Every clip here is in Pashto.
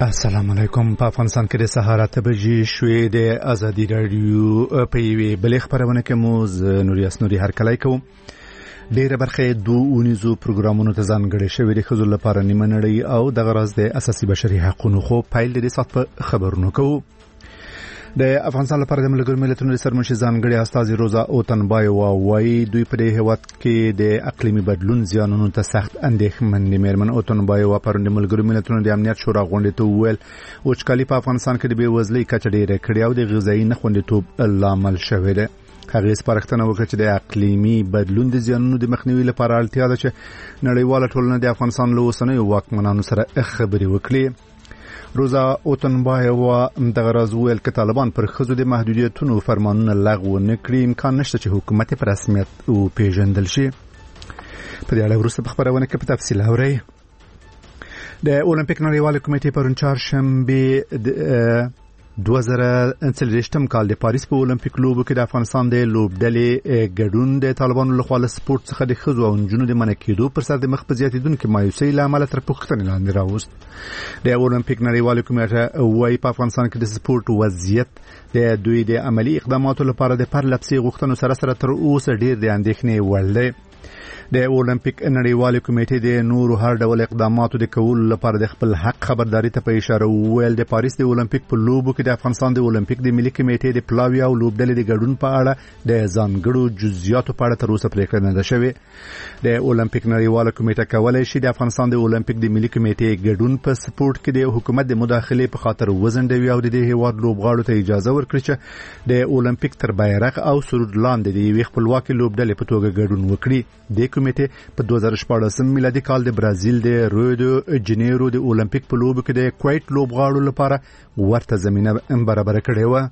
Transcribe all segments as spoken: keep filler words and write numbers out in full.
السلام علیکم. په افغانستان کې د سهار اته بجې شوې د ازادي رادیو په یوې بلې خپرونه کې مو زه نوریاس نوري هرکلی کوم. ډېره برخه دوه اونیزو پروګرامونو ته ځانګړې شوې د ښځو لپاره نیمه نړۍ او دغه راز د اساسي بشري حقوقو خو پیل د دې ساعت په خبرونو کوو. د افغانستان لپاره د ملګرو ملتونو د سرمنشي ځانګړي استازي روزا اوتنبایوا وايي دوی په دې هیواد کې د اقلیمي بدلون زیانونو ته سخت اندېښمن دي. مېرمن اوتنبایوا پرون د ملګرو ملتونو د امنیت شورا غونډې ته وویل وچکالي په افغانستان کې د بېوزلۍ کچه ډېره کړې او د غذایي نه خوندیتوب لامل شوی دی. هغه سپارښتنه وکړه چې د اقلیمي بدلون د زیانونو د مخنیوي لپاره اړتیا ده چې نړیواله ټولنه د افغانستان له اوسنیو واکمنانو سره خبرې وکړي. روزا اوتنبایوا دغه راز ویل چې طالبان پر ښځو د محدودیتونو فرمانونه لغوه نه کړي امکان نشته چې حکومت په رسمیت وپېژندل شي. په دې اړه وروسته په خبرونه کې په تفصیل اورئ. د اولمپیک نړیوال کمیټې پرون چهارشنبه دوه زره څلوېښتم کال د پاریس په اولمپیک لوبو کې د افغانستان د لوبډلې ګډون د طالبانو لخوا له سپورت څخه د ښځو او نجونو د منع کېدو پر سر د مخ په زیاتېدونکې مایوسۍ له امله تر پوښتنې لاندې راوست. د اولمپیک نړیوال کمیټه وايي په افغانستان کې د سپورت وضعیت د دوی د عملی اقداماتو لپاره د پرلپسې غوښتنو سره سره تر اوسه ډېر د اندېښنې وړ دی. د اولمپیک نړیوال کمیټې د نورو هر ډول اقداماتو د کولو لپاره د خپل حق خبرداري ته په اشاره وویل د پاریس د اولمپیک په لوبو کې د افغانستان د اولمپیک د ملي کمیټې د پلاوي او لوبډلې د ګډون په اړه د ځانګړو جزئیاتو په اړه تر اوسه پریکړه نه ده شوې. د اولمپیک نړیوال کمیټه کولای شي د افغانستان د اولمپیک د ملي کمیټې ګډون په سپورت کې د حکومت د مداخلې په خاطر وزندوي او د دې هیواد لوبغاړو ته اجازه ورکړي چې د اولمپیک تر بیرغ او سرود لاندې د یوې خپلواکې لوبډلې په توګه ګډون وکړي. د کمیټې په دوه زره شپاړسم میلادي کال د برازیل د ریو د جنیرو د اولمپیک په لوبو کې د کویت لوبغاړو لپاره ورته زمینه برابر کړې و.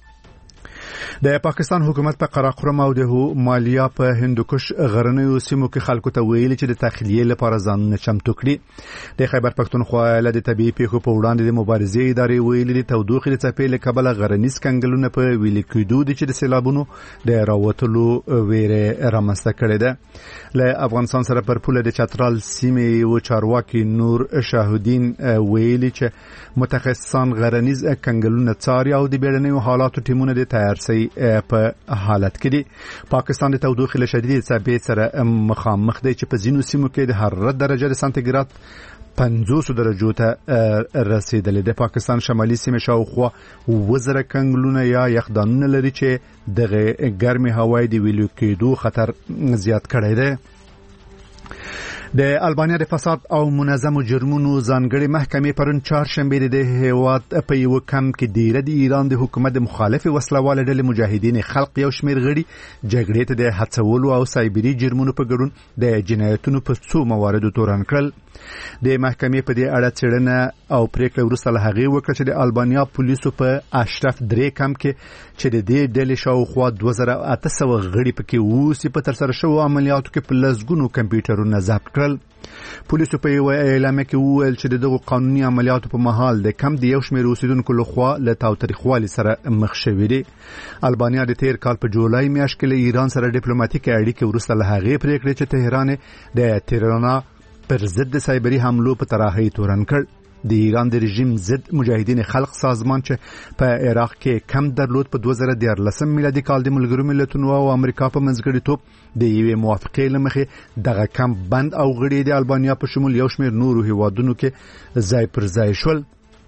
د پاکستان حکومت په قراقرم او د مالیا په هندوکش غرنیو سیمو کې خلکو ته ویلي چې د تخلیه لپاره ځانونه چمتو کړي. د خیبر پښتونخوا ایالت د طبيعي پیښو په وړاندې د مبارزې ادارې ویلي د تودوخې د څپې له کبله غرنیز کنګلونه په ویلي کېدو دي چې د سیلابونو د راوتلو ویره رامنځته کړې ده. له افغانستان سره پر پوله د چترال سیمې و چارواکي نور شاهدین ویلي چې متخصصان غرنیز کنګلونه څاري او د بیړنیو حالاتو ټیمونه د تیارسي په حالت کې دي. پاکستان د تودوخې له شدید څپې سره مخامخ دی چې په ځینو سیمو کې د حرارت درجه د سانتیګراد پنځوس درجو ته رسیدلې. د پاکستان شمالي سیمې شاوخوا وزره کنګلونه یا یخدانونه لري چې دغه ګرمي هوای د ویلو کېدو خطر زیات کړی دی. د البانیا د فساد او منظم جرمونو ځانګړي محکمې پرون چهارشنبه د هیواد په یو کم کې ډیره د ایران د حکومت د مخالف وسلواله ډلې مجاهدین خلق یو شمیر غړي جګړې ته د هڅولو او سایبري جرمونو په ګډون د جنایتونو په څو مواردو تورن کړل. د محکمې په دې اړه څېړنه او پریکړه وروسته له هغې وکړه چې د البانیا پولیسو په اشرف درې کم کې چې د دې ډلې شاوخوا دوه زره اته سوه غړي پکې اوسي په ترسره شوو عملیاتو کې په لسګونو کمپیوټرونه ضبط کړل. پولیسو په یو اعلامیه کې وویل چې دغه قانوني عملیاتو په مهال د کم د یو شمېر اوسیدونکو لخوا له تاوتریخوالي سره مخ شوي دي. البانیا د تیر کال په جولای میاشت کې له ایران سره ډیپلوماټیکې اړیکې وروسته له هغې پریکړې چې تهران د تیرانا پر ضد د سایبري حملو په طرحه تورن کړ. د ایران د رژیم ضد مجاهدین خلق سازمان چې په عراق کې کم درلود په دوه زره دیارلسم میلادي کال د ملګرو ملتونو او امریکا په منځګړیتوب د یوې موافقې له مخې دغه کم بند او غړي د البانیا په شمول یو شمېر نورو هیوادونو کې ځای پر ځای شول.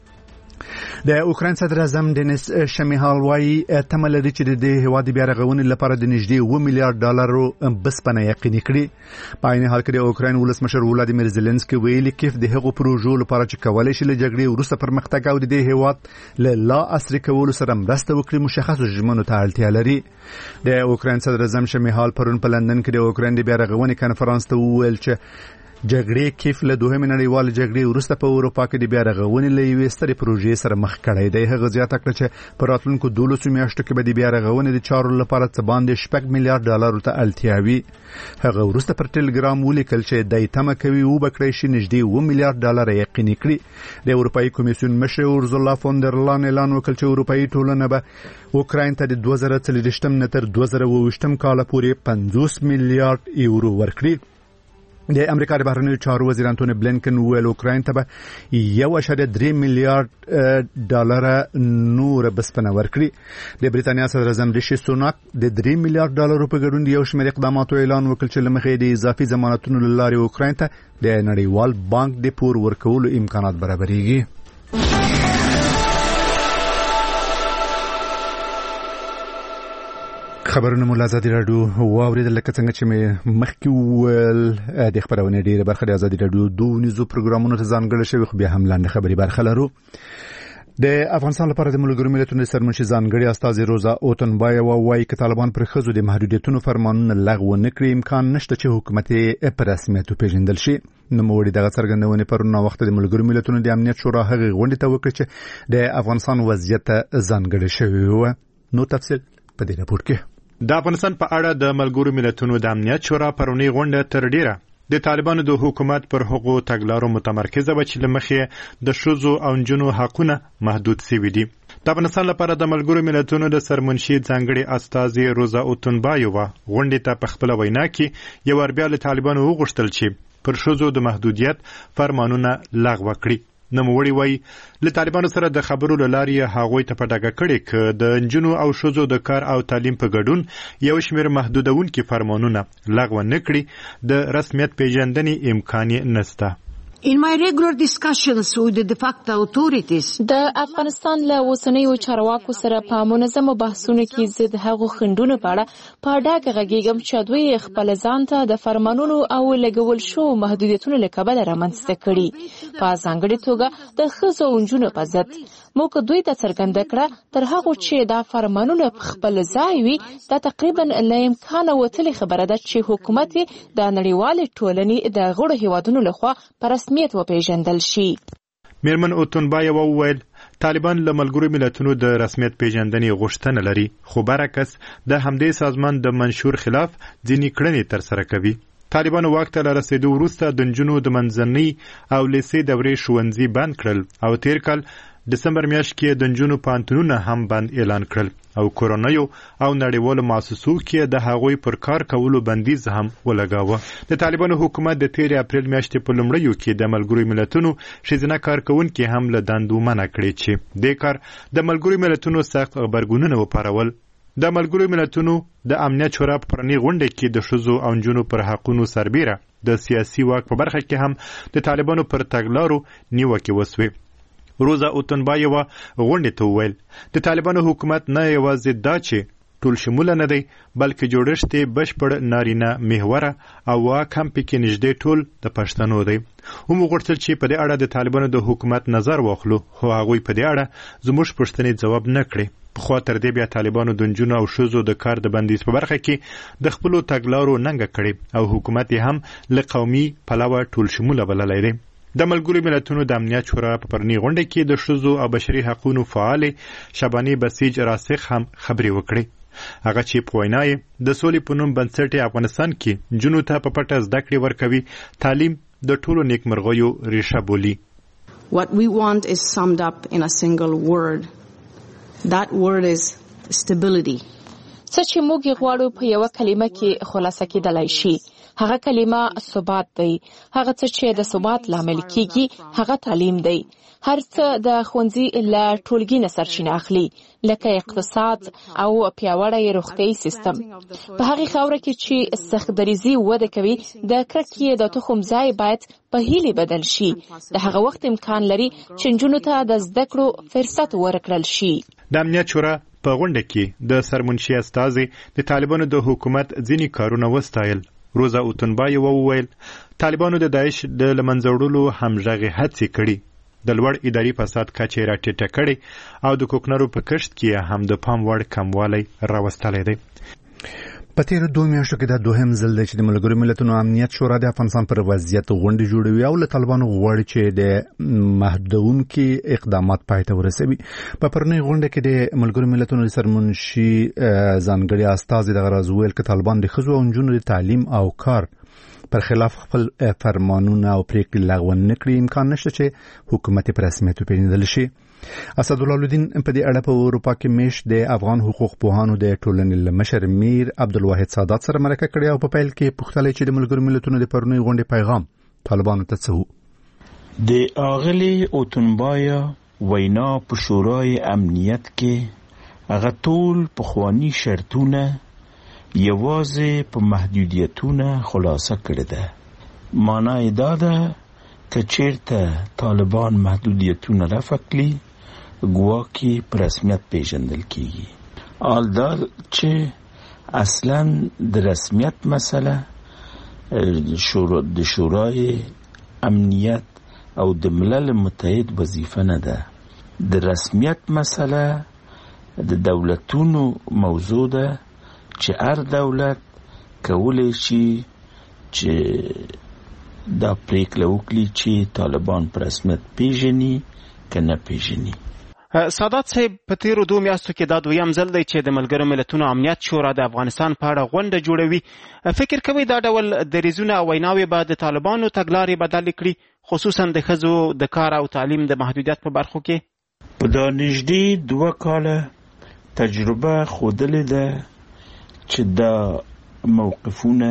د اوکراین صدر اعظم دینیس شمیهال وايي تمه لري چې د دې هیواد بیا رغونې لپاره د نږدې اوه میلیارډ ډالرو بسپنه یقیني کړي. په عین حال کې د اوکراین ولسمشر ولادیمیر زيلنسکي ویلي کیف د هغو پروژو لپاره چې کولای شي له جګړې وروسته پرمختګ او د دې هیواد له لا عصري کولو سره مرسته وکړي مشخصو ژمنو ته اړتیا لري. د اوکراین صدر اعظم شمیهال پرون په لندن کې د اوکراین د بیا رغونې کنفرانس ته وویل چې جګړې کیف له دوهمې نړیوالې جګړې وروسته په اروپا کې د بیا رغونې له یوې سترې پروژې سره مخ کړی دی. هغه زیاته کړه چې په راتلونکو دولسو میاشتو کې به د بیا رغونې د چارو لپاره څه باندې شپږ میلیارډ ډالرو ته اړتیا وي. هغه وروسته پر ټلګرام ولیکل چې دی تمه کوي وبکړی شي نږدې اوه میلیارډ ډالر یقیني کړي. د اروپایي کمیسیون مشر اورزولا فون در لاین اعلان وکړ چې اروپایي ټولنه به اوکراین ته د دوه زره څلوېښتم نه تر دوه زره اووه ویشتم کال پورې پنځوس میلیارډ یورو ورکړي. د امریکا د بهرنیو چارو وزیر انټونی بلینکن ویل اوکراین ته به یو اشاریه درې میلیارډ ډالر نور بسپنه ورکړي. د بریتانیا صدر اعظم ریشي سوناک د درې میلیارډ ډالر په ګډون یو شمېر اقداماتو اعلان وکړ چې لمخې د اضافي ضمانتونو لارې اوکراین ته د نړیوال بانک د پور ورکولو امکانات برابرېږي. خبرونه مو ازادي رادیو واوریدل لکه څنګه چې مې مخکې وویل د خبرونه ډیره برخه د ازادي رادیو دوه نيزو پروګرامونو ته ځانګړې شوی خو بیا هم لاندې خبري برخه لرو. د افغانستان لپاره د ملګرو ملتونو سرمنشي ځانګړي استاذ روزا اوتنبایوا وايي چې طالبان پر خزو د محدودیتونو فرمانونه لغوه نکړي امکان نشته چې حکومت په رسمیت وپیژندل شي. نوموړي دغه څرګندونه پرونه وخت د ملګرو ملتونو د امنیت شورا هغه غونډه ته وکړه چې د افغانستان وضعیت ځانګړي شوی و. نو تفصیل په دې راپور کې. د افغانستان په اړه د ملګرو ملتونو د امنیت شورا پرونی غونډه تر ډیره د طالبانو د حکومت پر حقوقو تګلارو متمرکزه و چې لمخې د ښځو او نجونو حقونه محدود شوي دي. د افغانستان لپاره د ملګرو ملتونو د سرمنشي ځانګړي استاذ روزا اوتنبایوا غونډې ته په خپل وینا کې یو ور بیا له طالبانو وغوښتل چې پر ښځو د محدودیت فرمانونه لغوه کړي. نوموړي وایي له طالبانو سره د خبرو له لارې هغوی ته په ډاګه کړي چې د نجونو او ښځو د کار او تعلیم په ګډون یو شمېر محدودونکي فرمانونه لغوه نه کړي د رسمیت پیژندنې امکان نشته. In my regular discussions with the de facto authorities, د افغانستان له اوسنیو چارواکو سره په منظمو بحثونو کې زه د هغو خنډونو په اړه په ډاګه غږیږم چې دوی خپل ځان ته د فرمانونو او لګول شو محدودیتونو له کبله رامنځته کړي. په ځانګړې توګه د ښځو او نجونو په ضد موږ دوی ته څرګنده کړه تر هغو چې دا فرمانونه په خپل ځای وي دا تقریبا له امکانه وتلې خبره ده چې حکومت د نړیوالې ټولنې د غړو هیوادونو لخوا په رسمیت وپیژندل شي. میرمن اوتنبایوا وویل طالبان له ملګرو ملتونو د رسمیت پیژندنې غوښتنه لري خو برعکس د همدې سازمان د منشور خلاف ځینې کړنې ترسره کوي. طالبانو واک ته رسیدو وروسته د نجونو د منځنۍ او لیسې دورې ښوونځي بند کړل او تیر کال دسمبر میاشت کې د نجونو پوهنتونونه هم بند اعلان کړل او کورونیو او نړیوالو مؤسسو کې د هغوی پر کار کولو بندیز هم ولګاوه. د طالبانو حکومت د تیر اپریل میاشتې په لومړیو کې د ملګرو ملتونو ښځینه کارکوونکي هم له دندو منع کړي چې دې کار د ملګرو ملتونو سخت غبرګونونه وپارول. د ملګرو ملتونو د امنیت شورا په پراني غونډه کې د ښځو او نجونو پر حقونو سربیره د سیاسي واک په برخه کې هم د طالبانو پر تګلارو نیوکې وسوې. روزا اوتنبایوا غونډې ته وویل د طالبانو حکومت نه یوازې دا چې ټول شموله نه دی بلکې جوړښت یې بشپړ نارینه محوره او واک هم پکې نږدې ټول د پښتنو دی. هم وغوښتل چې په دې اړه د طالبانو د حکومت نظر واخلو خو هغوی په دې اړه زموږ پوښتنې ځواب نه کړي. پخوا تر دې بیا طالبانو د نجونو او ښځو د کار د بندیز په برخه کې د خپلو تګلارو ننګه کړې او حکومت یې هم له قومي پلوه ټول شموله بللی دی. د ملګرو ملتونو د امنیت شورا په پرنی غونډه کې د ښځو او بشري حقوقو فعال شباني بسیج راسخ هم خبرې وکړې. هغه چې په وینا یې د سولې په نوم بنسټ افغانستان کې جنونو ته په پټه زده کړې ورکوي تعلیم د ټولو نیکمرغیو ریښه بولي. What we want is summed up in a single word. That word is stability. څه چې موږ غواړو په یو کلمه کې خلاصه کېدلای شي هغه کلمه ثبات دی. هغه څه چې د ثبات لامل کیږي هغه تعلیم دی. هر څه د ښوونځي له ټولګي نه سرچینه اخلي لکه اقتصاد او پیاوړی روغتیايي سیستم. په هغه خاوره کې چې سختدریزي وده کوي د کرکې د تخم ځای باید په هیلې بدل شي. د هغه وخت امکان لري چې نجونو ته د زده کړو فرصت ورکړل شي. د امنیت شورا په غونډه کې د سرمنشي استازي د طالبانو د حکومت ځینې کارونه وستایل. روزا اوتنبایوا وویل طالبانو د داعش د لمنځه وړلو همغږې هڅې کړي د لوړ اداري فساد کچې راټیټه کړې او د کوکنارو په کښت کې هم د پام وړ کموالی راوستلی دی. په تیرو دوه میاشتو کې دا دوهم ځل دی چې د ملګرو ملتونو امنیت شورا د افغانستان پر وضعیت غونډې جوړوي او له طالبانو غواړي چې د محدودونکي اقدامات پای ته ورسوي. په پرونۍ غونډه کې د ملګرو ملتونو سرمنشي ځانګړي استازي دغه راز وویل چې طالبان د ښځو او نجونو د تعلیم او کار پر خلاف خپل فرمانونه او پریکړې لغوه نه کړي امکان نشته چې حکومت په رسمیت وپیژندل شي. اسدالله الدین په دې اړه په اروپا کې مش د افغان حقوق پوهانو د ټولنې مشر میر عبدالواحد سادات سره مرکه کړې او په پیل کې پوښتنه چې د ملګرو ملتونو د پرونی غونډې پیغام طالبانو ته څه وو. د اغلی اوتنبایا وینا په شورای امنیت کې هغه ټول پخوانی شرطونه یوازې په محدودیتونه خلاصه کړی ده. معنی دا ده که چیرته طالبان محدودیتونه رفع کړي ګواکې په رسمیت پیژندل کیږي. حال دا چې اصلا د رسمیت مسله شورا د شورای امنیت او د ملل متحد وظیفه نه ده. د رسمیت مسله د دولتونو موضوع ده چې هر دولت کولی شي چې دا پریکړه وکړي چې طالبان په رسمیت پیژني که نه پیژني. سادات صاحب په تیرو دوه میاشتو کې دا دویم ځل دی چې د ملګرو ملتونو امنیت شورا د افغانستان په اړه غونډه جوړوي. فکر کوي دا ډول دریځونه او ویناوې به د طالبانو تګلارې بدلې کړي، خصوصا د ښځو د کار او تعلیم د محدودیت په برخو کې؟ په دا نږدې دوه کاله تجربه ښودلې ده چې دا موقفونه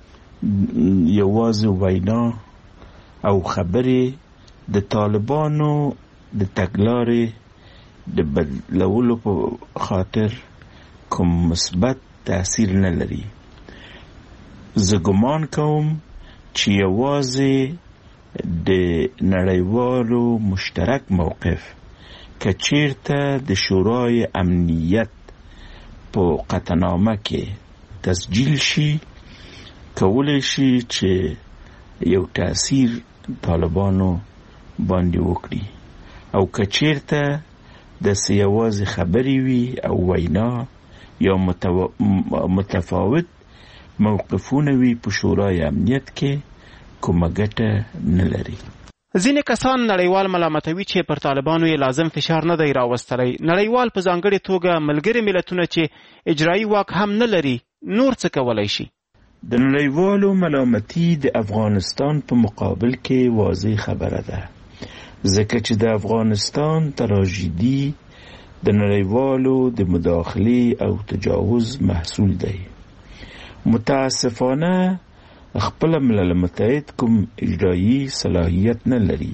یوازې وینا او خبرې د طالبانو د تګلارې د بدلولو په خاطر کوم مثبت تاثیر نه لري. زه ګمان کوم چې یوازې د نړیوالو مشترک موقف که چیرته د شورای امنیت په قطعنامه کې تسجیل شي کولی شي چې یو تاثیر طالبانو باندې وکړي، او که چیرته د سیاوازي خبرې وي او وینا یا متفاوت موقفونه وي په شورای امنیت کې کومه ګټه نه لري. ځینې کسان نړیوال ملامتوي چې پر طالبانو یې لازم فشار نه دی راوستلی. نړیوال په ځانګړې توګه ملګري ملتونه چې اجرایي واک هم نه لري نور څه کولی شي؟ د نړیوالو ملامتي د افغانستان په مقابل کې واضح خبره ده، ځکه چې د افغانستان تراژیدي د نړیوالو د مداخلې او تجاوز محصول دی. متاسفانه خپل ملل متحد کوم اجرایی صلاحیت نه لري.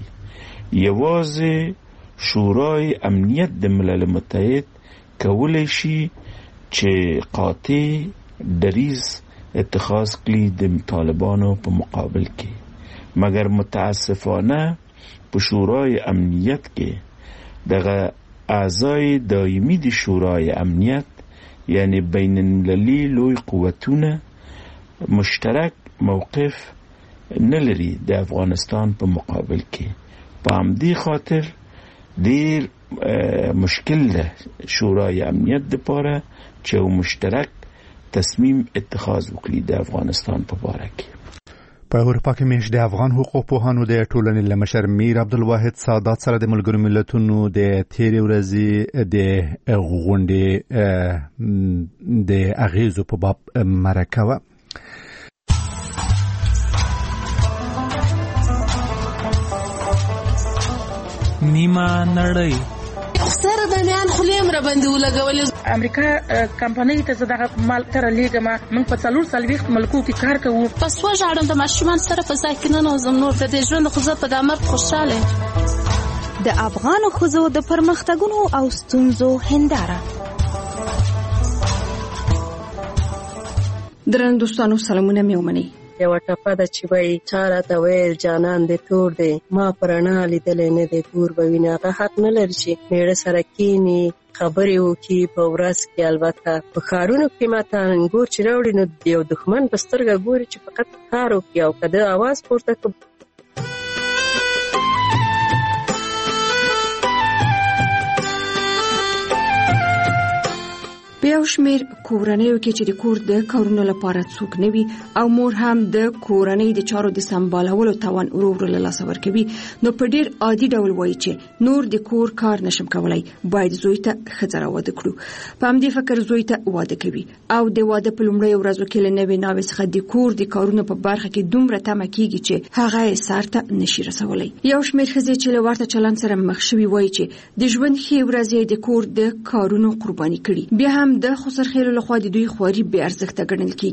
یوازې شورای امنیت د ملل متحد کولی شي چې قاطع دریځ اتخاذ کړي د طالبانو په مقابل کې، مګر متاسفانه په شورای امنیت کې دغه اعضای دایمي د شورای امنیت یعنی بین المللي لوی قوتونه مشترک موقف نه لري د افغانستان په مقابل کې. په همدې خاطر ډېر مشکل ده شورای امنیت دپاره چې یو مشترک تصمیم اتخاذ وکړي د افغانستان په باره کې. په اروپا کې مش د افغان حقوق پوهانو د ټولنې مشر میر عبدالواحد سادات سره د ملګرو ملتونو د تیرې ورځې د غونډې د اغیزو په باب مرکه وه. نیمه نړۍ سره د میان خلیم را باندې ولګولې. امریکا کمپنۍ ته زه دغه مال تر لیږم. موږ په څلور څلوېښت ملکو کې کار کوو. په سوه ژاړم د ماشومان سره په ځای کې ننوځم. نور د دې ژوند خو زه په دا مرګ خوشحاله یم. د افغانو ښځو د پرمختګونو او ستونزو هنداره. درنو دوستانو سلامونه مې ومنئ. یو ټپه ده چې وایي چا راته ویل جانان دې تور دی، ما په رڼا لیدلی نه دی تور به ویني. هغه حق نه لري چې میړه سره کیني خبرې وکړي په ورځ کې. البته په ښارونو کې ماته انګور چې راوړي نو یو دښمن په سترګه ګوري چې فقط کار وکړي او که د اواز پورته کړو. په یو شمېر کورنیو کې چې د کور د کارونو لپاره څوک نه وي او مور هم د کورنۍ د چارو د سمبالولو توان ورو ورو له لاسه ورکوي، نو په ډیر عادي ډول وایي چې نور د کور کار نشم کولای، باید زوی ته ښځه راواده کړو. په همدې فکر زوی ته واده کوي او د واده په لومړۍ ورځو کې له نوې ناوې څخه د کور د کارونو په برخه کې دومره تمه کیږي چې هغه یې سر ته نشي رسولی. یو شمېر ښځې چې له ورته چلند سره مخ شوي وایي چې د ژوند ښې ورځې د کور د کارونو قرباني کړي، بیا هم د خسرخېلو لخوا د دوی خواري بې ارزښته ګڼل کیږي.